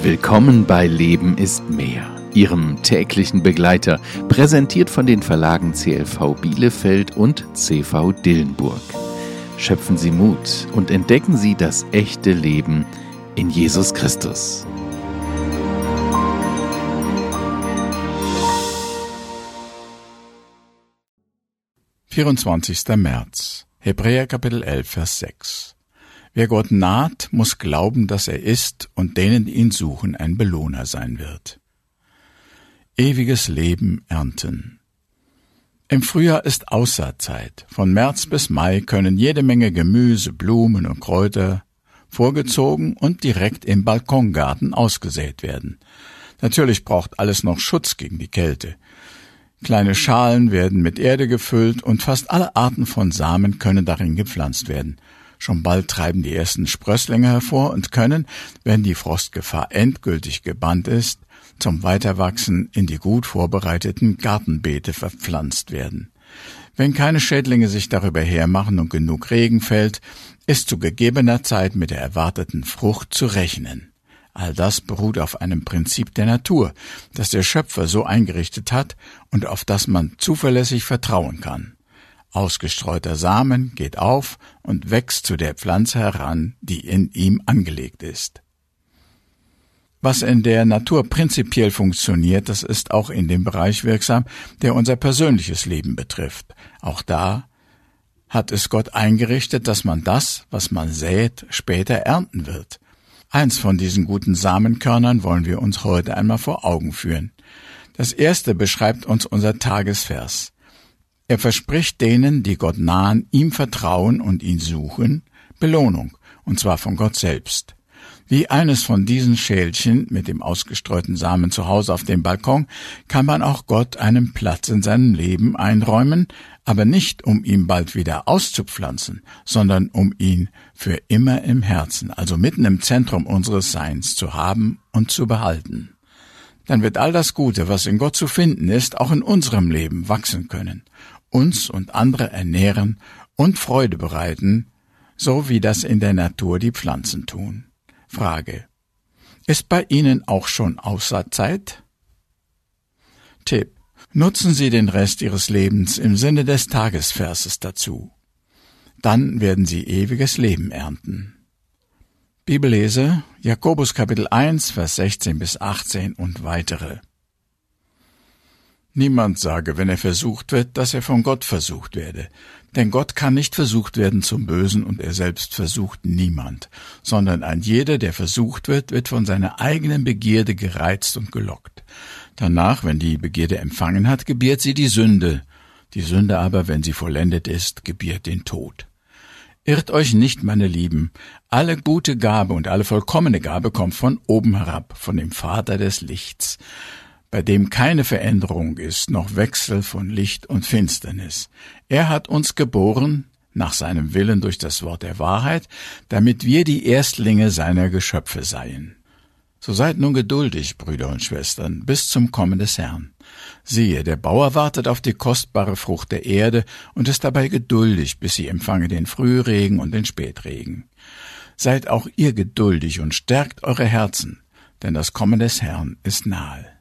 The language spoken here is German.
Willkommen bei Leben ist mehr, Ihrem täglichen Begleiter, präsentiert von den Verlagen CLV Bielefeld und CV Dillenburg. Schöpfen Sie Mut und entdecken Sie das echte Leben in Jesus Christus. März, Hebräer Kapitel 11, Vers 6. Wer Gott naht, muss glauben, dass er ist und denen, die ihn suchen, ein Belohner sein wird. Ewiges Leben ernten. Im Frühjahr ist Aussaatzeit. Von März bis Mai können jede Menge Gemüse, Blumen und Kräuter vorgezogen und direkt im Balkongarten ausgesät werden. Natürlich braucht alles noch Schutz gegen die Kälte. Kleine Schalen werden mit Erde gefüllt und fast alle Arten von Samen können darin gepflanzt werden. Schon bald treiben die ersten Sprösslinge hervor und können, wenn die Frostgefahr endgültig gebannt ist, zum Weiterwachsen in die gut vorbereiteten Gartenbeete verpflanzt werden. Wenn keine Schädlinge sich darüber hermachen und genug Regen fällt, ist zu gegebener Zeit mit der erwarteten Frucht zu rechnen. All das beruht auf einem Prinzip der Natur, das der Schöpfer so eingerichtet hat und auf das man zuverlässig vertrauen kann. Ausgestreuter Samen geht auf und wächst zu der Pflanze heran, die in ihm angelegt ist. Was in der Natur prinzipiell funktioniert, das ist auch in dem Bereich wirksam, der unser persönliches Leben betrifft. Auch da hat es Gott eingerichtet, dass man das, was man sät, später ernten wird. Eins von diesen guten Samenkörnern wollen wir uns heute einmal vor Augen führen. Das erste beschreibt uns unser Tagesvers. Er verspricht denen, die Gott nahen, ihm vertrauen und ihn suchen, Belohnung, und zwar von Gott selbst. Wie eines von diesen Schälchen mit dem ausgestreuten Samen zu Hause auf dem Balkon kann man auch Gott einen Platz in seinem Leben einräumen, aber nicht, um ihn bald wieder auszupflanzen, sondern um ihn für immer im Herzen, also mitten im Zentrum unseres Seins zu haben und zu behalten. Dann wird all das Gute, was in Gott zu finden ist, auch in unserem Leben wachsen können, uns und andere ernähren und Freude bereiten, so wie das in der Natur die Pflanzen tun. Frage: Ist bei Ihnen auch schon Aussaatzeit? Tipp: Nutzen Sie den Rest Ihres Lebens im Sinne des Tagesverses dazu. Dann werden Sie ewiges Leben ernten. Bibellese: Jakobus Kapitel 1, Vers 16 bis 18 und weitere. Niemand sage, wenn er versucht wird, dass er von Gott versucht werde. Denn Gott kann nicht versucht werden zum Bösen und er selbst versucht niemand, sondern ein jeder, der versucht wird, wird von seiner eigenen Begierde gereizt und gelockt. Danach, wenn die Begierde empfangen hat, gebiert sie die Sünde. Die Sünde aber, wenn sie vollendet ist, gebiert den Tod. Irrt euch nicht, meine Lieben, alle gute Gabe und alle vollkommene Gabe kommt von oben herab, von dem Vater des Lichts, bei dem keine Veränderung ist, noch Wechsel von Licht und Finsternis. Er hat uns geboren, nach seinem Willen durch das Wort der Wahrheit, damit wir die Erstlinge seiner Geschöpfe seien. So seid nun geduldig, Brüder und Schwestern, bis zum Kommen des Herrn. Siehe, der Bauer wartet auf die kostbare Frucht der Erde und ist dabei geduldig, bis sie empfange den Frühregen und den Spätregen. Seid auch ihr geduldig und stärkt eure Herzen, denn das Kommen des Herrn ist nahe.